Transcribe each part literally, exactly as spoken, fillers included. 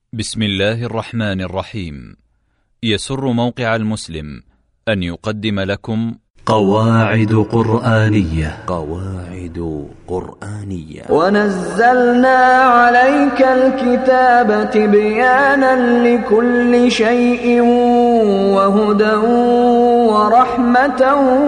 بسم الله الرحمن الرحيم. يسر موقع المسلم أن يقدم لكم قواعد قرآنية قواعد قرآنية ونزلنا عليك الكتاب تبيانا لكل شيء وهدى ورحمة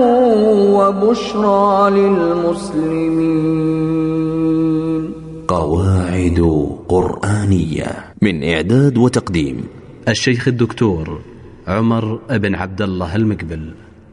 وبشرى للمسلمين. قواعد قرآنية من إعداد وتقديم الشيخ الدكتور عمر بن عبد الله المقبل.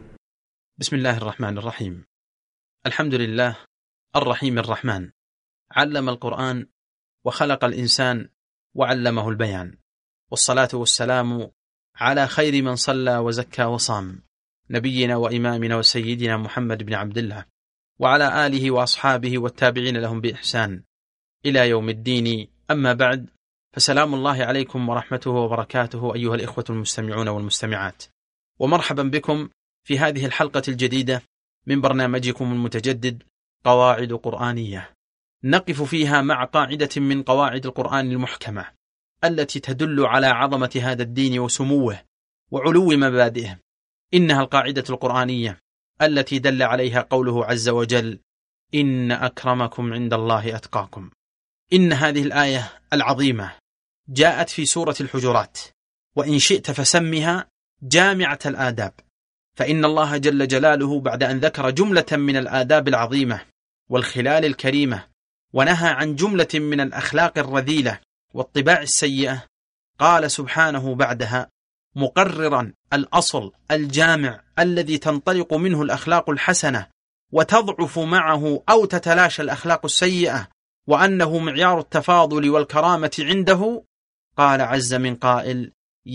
بسم الله الرحمن الرحيم. الحمد لله الرحيم الرحمن، علم القرآن وخلق الإنسان وعلمه البيان، والصلاة والسلام على خير من صلى وزكى وصام، نبينا وإمامنا وسيدنا محمد بن عبد الله، وعلى آله وأصحابه والتابعين لهم بإحسان إلى يوم الدين. أما بعد، فسلام الله عليكم ورحمته وبركاته أيها الإخوة المستمعون والمستمعات، ومرحبا بكم في هذه الحلقة الجديدة من برنامجكم المتجدد قواعد قرآنية، نقف فيها مع قاعدة من قواعد القرآن المحكمة التي تدل على عظمة هذا الدين وسموه وعلو مبادئه. إنها القاعدة القرآنية التي دل عليها قوله عز وجل: إن أكرمكم عند الله أتقاكم. إن هذه الآية العظيمة جاءت في سورة الحجرات، وإن شئت فسمها جامعة الآداب، فإن الله جل جلاله بعد أن ذكر جملة من الآداب العظيمة والخلال الكريمة، ونهى عن جملة من الأخلاق الرذيلة والطباع السيئة، قال سبحانه بعدها مقررا الأصل الجامع الذي تنطلق منه الأخلاق الحسنة وتضعف معه أو تتلاشى الأخلاق السيئة، وأنه معيار التفاضل والكرامة عنده. قال عز من قائل: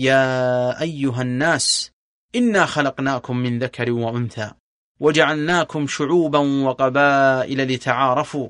يا أيها الناس إنا خلقناكم من ذكر وأنثى وجعلناكم شعوبا وقبائل لتعارفوا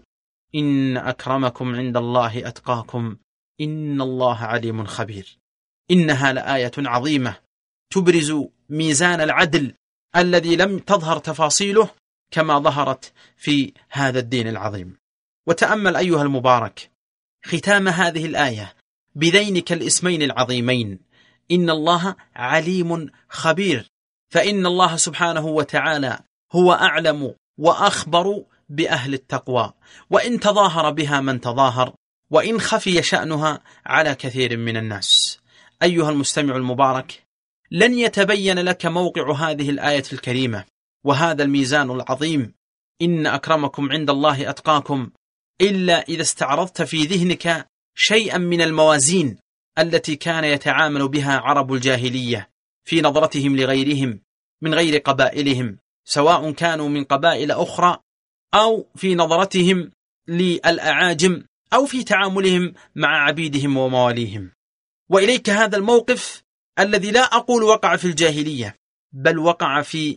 إن أكرمكم عند الله أتقاكم إن الله عليم خبير. إنها لآية عظيمة تبرز ميزان العدل الذي لم تظهر تفاصيله كما ظهرت في هذا الدين العظيم. وتأمل أيها المبارك ختام هذه الآية بذينك الاسمين العظيمين: إن الله عليم خبير، فإن الله سبحانه وتعالى هو أعلم وأخبر بأهل التقوى، وإن تظاهر بها من تظاهر، وإن خفي شأنها على كثير من الناس. أيها المستمع المبارك، لن يتبين لك موقع هذه الآية الكريمة وهذا الميزان العظيم إن أكرمكم عند الله أتقاكم إلا إذا استعرضت في ذهنك شيئا من الموازين التي كان يتعامل بها عرب الجاهلية في نظرتهم لغيرهم من غير قبائلهم، سواء كانوا من قبائل أخرى أو في نظرتهم للأعاجم أو في تعاملهم مع عبيدهم ومواليهم. وإليك هذا الموقف الذي لا أقول وقع في الجاهلية، بل وقع في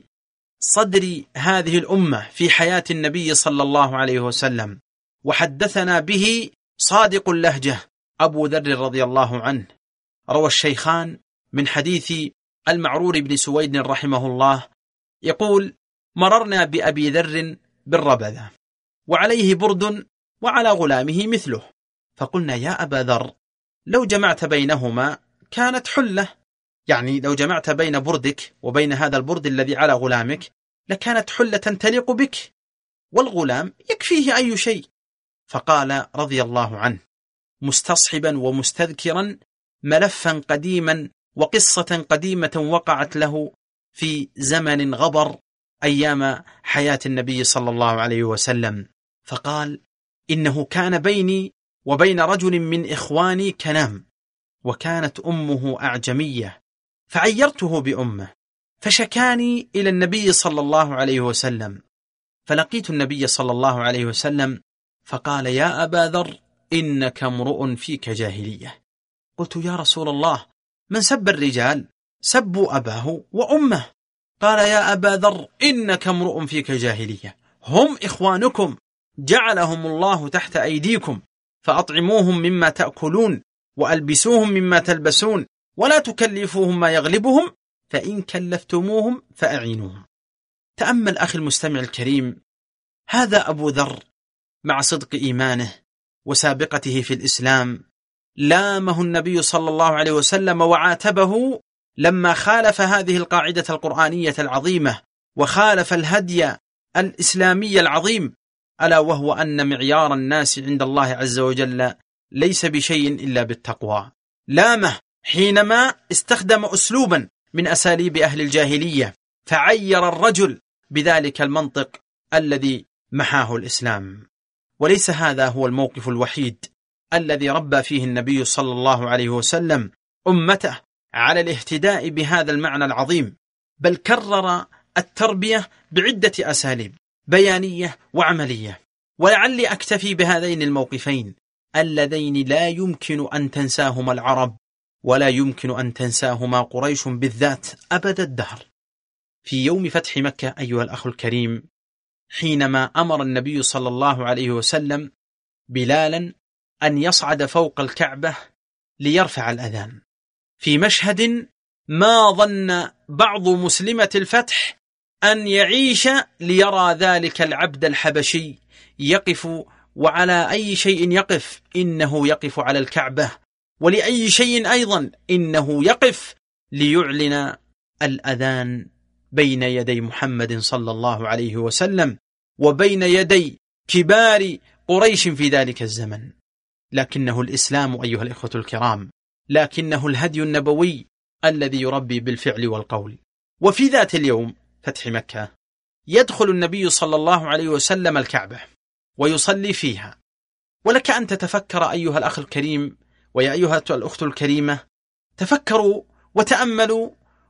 صدر هذه الأمة في حياة النبي صلى الله عليه وسلم، وحدثنا به صادق اللهجة أبو ذر رضي الله عنه. روى الشيخان من حديث المعرور بن سويد رحمه الله يقول: مررنا بأبي ذر بالربذة وعليه برد وعلى غلامه مثله، فقلنا: يا أبا ذر، لو جمعت بينهما كانت حلة، يعني لو جمعت بين بردك وبين هذا البرد الذي على غلامك لكانت حلة تليق بك، والغلام يكفيه أي شيء. فقال رضي الله عنه مستصحبا ومستذكرا ملفا قديما وقصة قديمة وقعت له في زمن غبر أيام حياة النبي صلى الله عليه وسلم، فقال: إنه كان بيني وبين رجل من إخواني كلام، وكانت أمه أعجمية، فعيرته بأمه، فشكاني إلى النبي صلى الله عليه وسلم، فلقيت النبي صلى الله عليه وسلم فقال: يا أبا ذر، إنك امرؤ فيك جاهلية. قلت: يا رسول الله، من سب الرجال سبوا أباه وأمه. قال: يا أبا ذر، إنك امرؤ فيك جاهلية، هم إخوانكم جعلهم الله تحت أيديكم، فأطعموهم مما تأكلون وألبسوهم مما تلبسون، ولا تكلفوهم ما يغلبهم، فإن كلفتموهم فأعينوهم. تأمل أخي المستمع الكريم، هذا أبو ذر مع صدق إيمانه وسابقته في الإسلام لامه النبي صلى الله عليه وسلم وعاتبه لما خالف هذه القاعدة القرآنية العظيمة وخالف الهدي الإسلامي العظيم، ألا وهو أن معيار الناس عند الله عز وجل ليس بشيء إلا بالتقوى. لامه حينما استخدم أسلوبا من أساليب أهل الجاهلية فعير الرجل بذلك المنطق الذي محاه الإسلام. وليس هذا هو الموقف الوحيد الذي ربى فيه النبي صلى الله عليه وسلم أمته على الاهتداء بهذا المعنى العظيم، بل كرر التربية بعدة أساليب بيانية وعملية. ولعلي أكتفي بهذين الموقفين اللذين لا يمكن أن تنساهما العرب ولا يمكن أن تنساهما قريش بالذات أبد الدهر. في يوم فتح مكة أيها الأخ الكريم، حينما أمر النبي صلى الله عليه وسلم بلالا أن يصعد فوق الكعبة ليرفع الأذان، في مشهد ما ظن بعض مسلمة الفتح أن يعيش ليرى ذلك العبد الحبشي يقف، وعلى أي شيء يقف؟ إنه يقف على الكعبة. ولأي شيء أيضا؟ إنه يقف ليعلن الأذان بين يدي محمد صلى الله عليه وسلم وبين يدي كبار قريش في ذلك الزمن. لكنه الإسلام أيها الإخوة الكرام، لكنه الهدي النبوي الذي يربي بالفعل والقول. وفي ذات اليوم فتح مكة يدخل النبي صلى الله عليه وسلم الكعبة ويصلي فيها. ولك أن تتفكر أيها الأخ الكريم ويا أيها الأخت الكريمة، تفكروا وتأملوا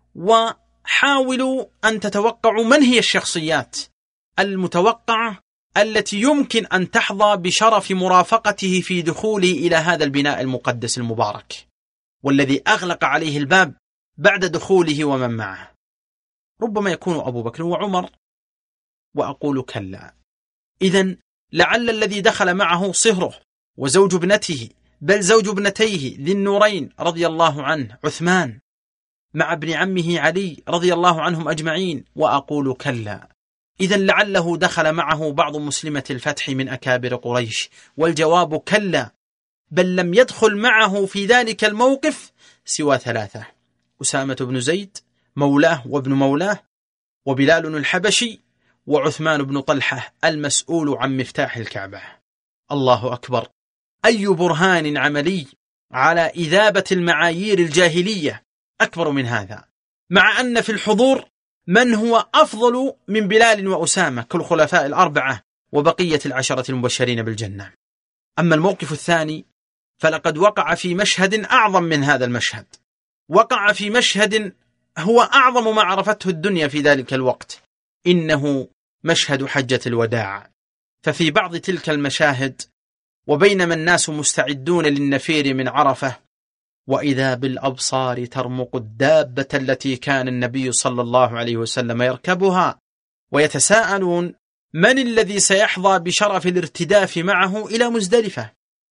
وحاولوا أن تتوقعوا من هي الشخصيات المتوقعة التي يمكن أن تحظى بشرف مرافقته في دخوله إلى هذا البناء المقدس المبارك، والذي أغلق عليه الباب بعد دخوله ومن معه. ربما يكون أبو بكر وعمر، وأقول كلا. إذن لعل الذي دخل معه صهره وزوج ابنته، بل زوج ابنتيه ذي النورين رضي الله عنه عثمان، مع ابن عمه علي رضي الله عنهم أجمعين، وأقول كلا. إذن لعله دخل معه بعض مسلمة الفتح من أكابر قريش، والجواب كلا، بل لم يدخل معه في ذلك الموقف سوى ثلاثة: أسامة بن زيد مولاه وابن مولاه، وبلال الحبشي، وعثمان بن طلحة المسؤول عن مفتاح الكعبة. الله أكبر! أي برهان عملي على إذابة المعايير الجاهلية أكبر من هذا، مع أن في الحضور من هو أفضل من بلال وأسامة كالخلفاء الأربعة وبقية العشرة المبشرين بالجنة. أما الموقف الثاني فلقد وقع في مشهد أعظم من هذا المشهد، وقع في مشهد هو أعظم ما عرفته الدنيا في ذلك الوقت، إنه مشهد حجة الوداع. ففي بعض تلك المشاهد وبينما الناس مستعدون للنفير من عرفة، وإذا بالأبصار ترمق الدابة التي كان النبي صلى الله عليه وسلم يركبها، ويتساءلون من الذي سيحظى بشرف الارتداف معه إلى مزدلفة،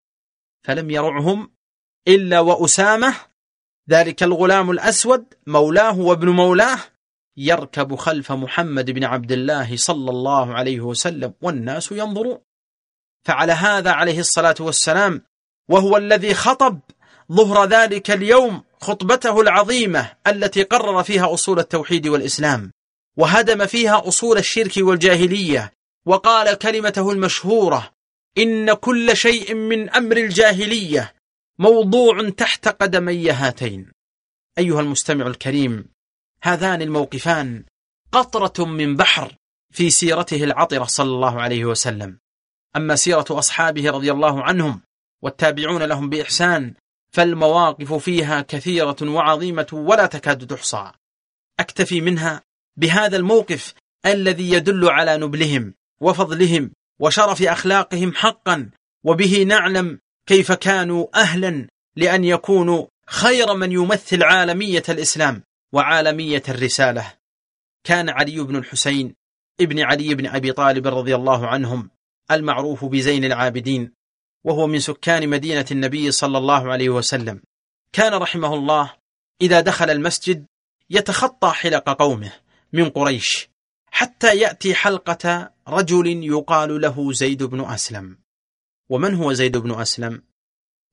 فلم يرعهم إلا وأسامة ذلك الغلام الأسود مولاه وابن مولاه يركب خلف محمد بن عبد الله صلى الله عليه وسلم، والناس ينظرون. فعلى هذا عليه الصلاة والسلام، وهو الذي خطب ظهر ذلك اليوم خطبته العظيمة التي قرر فيها أصول التوحيد والإسلام، وهدم فيها أصول الشرك والجاهلية، وقال كلمته المشهورة: إن كل شيء من أمر الجاهلية موضوع تحت قدمي هاتين. أيها المستمع الكريم، هذان الموقفان قطرة من بحر في سيرته العطرة صلى الله عليه وسلم. أما سيرة أصحابه رضي الله عنهم والتابعون لهم بإحسان فالمواقف فيها كثيرة وعظيمة ولا تكاد تحصى. أكتفي منها بهذا الموقف الذي يدل على نبلهم وفضلهم وشرف أخلاقهم حقا، وبه نعلم كيف كانوا أهلا لأن يكونوا خير من يمثل عالمية الإسلام وعالمية الرسالة. كان علي بن الحسين ابن علي بن أبي طالب رضي الله عنهم المعروف بزين العابدين، وهو من سكان مدينة النبي صلى الله عليه وسلم، كان رحمه الله إذا دخل المسجد يتخطى حلق قومه من قريش حتى يأتي حلقة رجل يقال له زيد بن أسلم. ومن هو زيد بن أسلم؟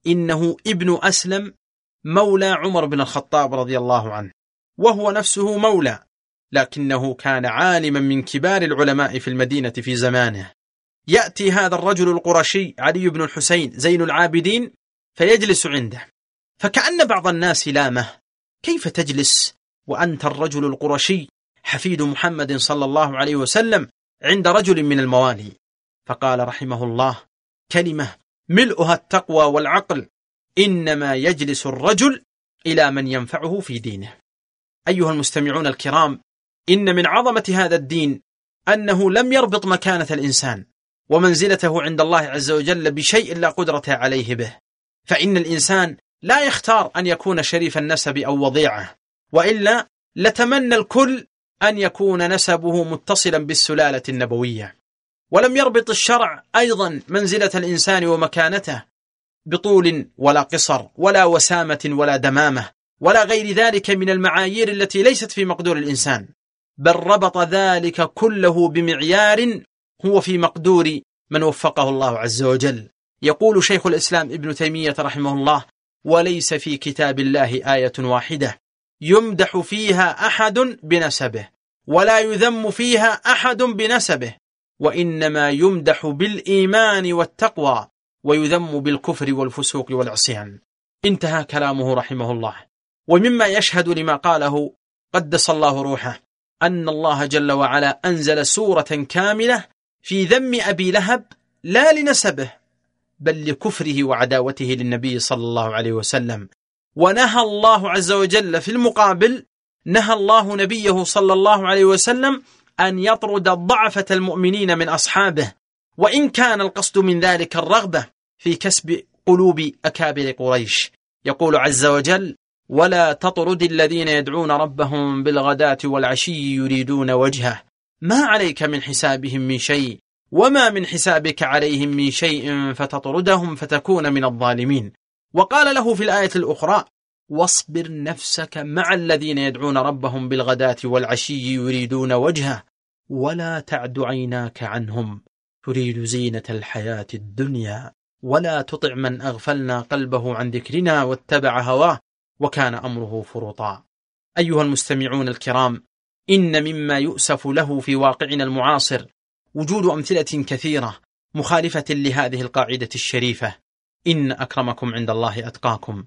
إنه ابن أسلم مولى عمر بن الخطاب رضي الله عنه، وهو نفسه مولى، لكنه كان عالما من كبار العلماء في المدينة في زمانه. يأتي هذا الرجل القرشي علي بن الحسين زين العابدين فيجلس عنده، فكأن بعض الناس لامه: كيف تجلس وأنت الرجل القرشي حفيد محمد صلى الله عليه وسلم عند رجل من الموالي؟ فقال رحمه الله كلمة ملؤها التقوى والعقل: إنما يجلس الرجل إلى من ينفعه في دينه. أيها المستمعون الكرام، إن من عظمة هذا الدين أنه لم يربط مكانة الإنسان ومنزلته عند الله عز وجل بشيء لا قدرة عليه به، فإن الإنسان لا يختار أن يكون شريف النسب أو وضيعه، وإلا لتمنى الكل أن يكون نسبه متصلا بالسلالة النبوية. ولم يربط الشرع أيضا منزلة الإنسان ومكانته بطول ولا قصر ولا وسامة ولا دمامة ولا غير ذلك من المعايير التي ليست في مقدور الإنسان، بل ربط ذلك كله بمعيار هو في مقدور من وفقه الله عز وجل. يقول شيخ الإسلام ابن تيمية رحمه الله: وليس في كتاب الله آية واحدة يمدح فيها أحد بنسبه ولا يذم فيها أحد بنسبه، وإنما يمدح بالإيمان والتقوى ويذم بالكفر والفسوق والعصيان. انتهى كلامه رحمه الله. ومما يشهد لما قاله قدس الله روحه أن الله جل وعلا أنزل سورة كاملة في ذم أبي لهب لا لنسبه بل لكفره وعداوته للنبي صلى الله عليه وسلم. ونهى الله عز وجل في المقابل، نهى الله نبيه صلى الله عليه وسلم أن يطرد الضعفة المؤمنين من أصحابه، وإن كان القصد من ذلك الرغبة في كسب قلوب أكابر قريش. يقول عز وجل: ولا تطرد الذين يدعون ربهم بالغداة والعشي يريدون وجهه ما عليك من حسابهم من شيء وما من حسابك عليهم من شيء فتطردهم فتكون من الظالمين. وقال له في الآية الأخرى: واصبر نفسك مع الذين يدعون ربهم بالغداة والعشي يريدون وجهه ولا تعد عيناك عنهم تريد زينة الحياة الدنيا ولا تطع من أغفلنا قلبه عن ذكرنا واتبع هواه وكان أمره فرطا. أيها المستمعون الكرام، إن مما يؤسف له في واقعنا المعاصر وجود أمثلة كثيرة مخالفة لهذه القاعدة الشريفة: إن أكرمكم عند الله أتقاكم،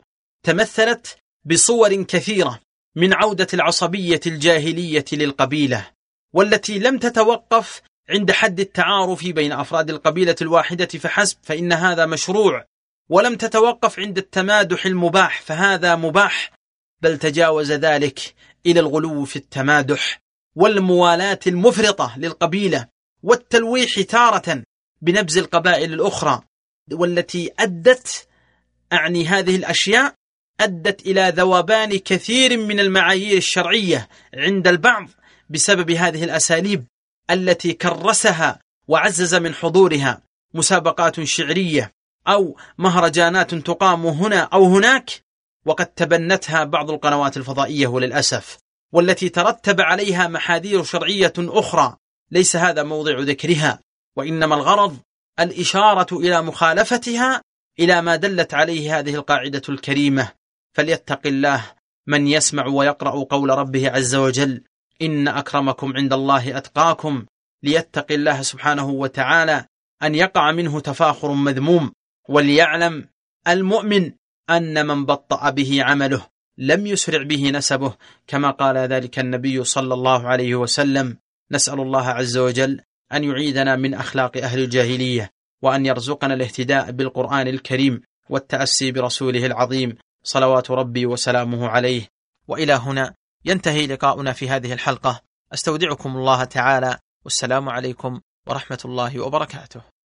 تمثلت بصور كثيرة من عودة العصبية الجاهلية للقبيلة، والتي لم تتوقف عند حد التعارف بين أفراد القبيلة الواحدة فحسب، فإن هذا مشروع، ولم تتوقف عند التمادح المباح فهذا مباح، بل تجاوز ذلك إلى الغلو في التمادح والموالاة المفرطة للقبيلة والتلويح تارة بنبذ القبائل الأخرى، والتي أدت أعني هذه الأشياء أدت إلى ذوبان كثير من المعايير الشرعية عند البعض بسبب هذه الأساليب التي كرسها وعزز من حضورها مسابقات شعرية أو مهرجانات تقام هنا أو هناك، وقد تبنتها بعض القنوات الفضائية وللأسف، والتي ترتب عليها محاذير شرعية أخرى ليس هذا موضع ذكرها، وإنما الغرض الإشارة إلى مخالفتها إلى ما دلت عليه هذه القاعدة الكريمة. فليتق الله من يسمع ويقرأ قول ربه عز وجل: إن أكرمكم عند الله أتقاكم، ليتق الله سبحانه وتعالى أن يقع منه تفاخر مذموم، وليعلم المؤمن أن من بطأ به عمله لم يسرع به نسبه، كما قال ذلك النبي صلى الله عليه وسلم. نسأل الله عز وجل أن يعيدنا من أخلاق أهل الجاهلية، وأن يرزقنا الاهتداء بالقرآن الكريم والتأسي برسوله العظيم صلوات ربي وسلامه عليه. وإلى هنا ينتهي لقاؤنا في هذه الحلقة. أستودعكم الله تعالى، والسلام عليكم ورحمة الله وبركاته.